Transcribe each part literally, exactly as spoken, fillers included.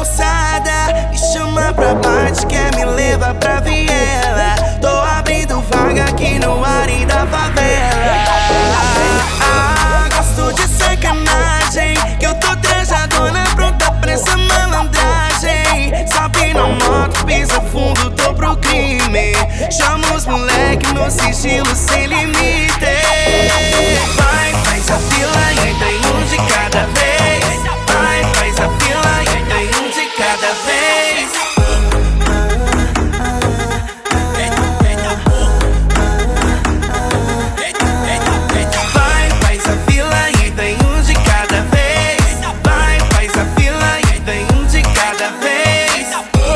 calçada, me chama pra bate, quer me levar pra viela. Tô abrindo vaga aqui no área da favela. Ah, gosto de sacanagem, que eu tô trajadona pronta pra essa malandragem. Sobe na moto, pisa fundo, tô pro crime. Chama os moleque no sigilo sem limite. Vai, faz a fila e entra em um de cada vez. Vai, faz a fila e entra em um de cada vez. Vai, faz a fila e entra em um de cada vez. Vai, faz a fila e entra em um de cada vez.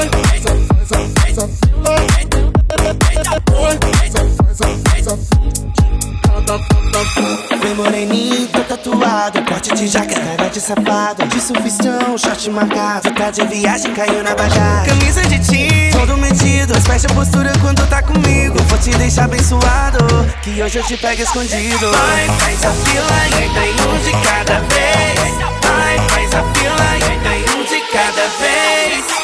Vem moreninho, tô tatuado, corte de jaca, cara de safado. De surfistão, short marcado, tá de viagem, caiu na bagagem. Camisa de time, todo metido, fecha a postura quando tá comigo. Vou te deixar bem suado, que hoje eu te pego escondido. Vai, faz a fila e entra em um de cada vez. Vai, faz a fila e entra em um de cada vez.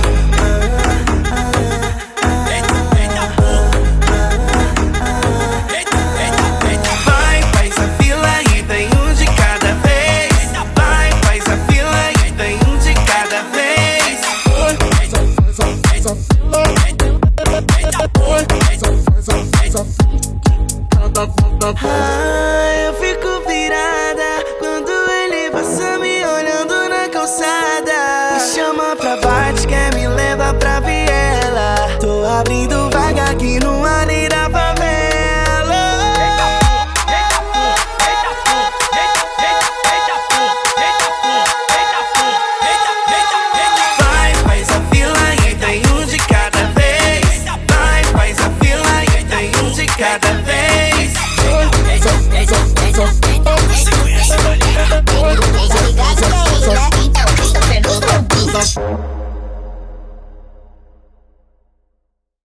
Ah, eu fico virada quando ele passa me olhando na calçada. Me chama pra bate, quer me levar pra viela. Tô abrindo vaga aqui no área da favela. Vai, faz a fila e entra em um de cada vez. Vai, faz a fila e entra em um de cada vez.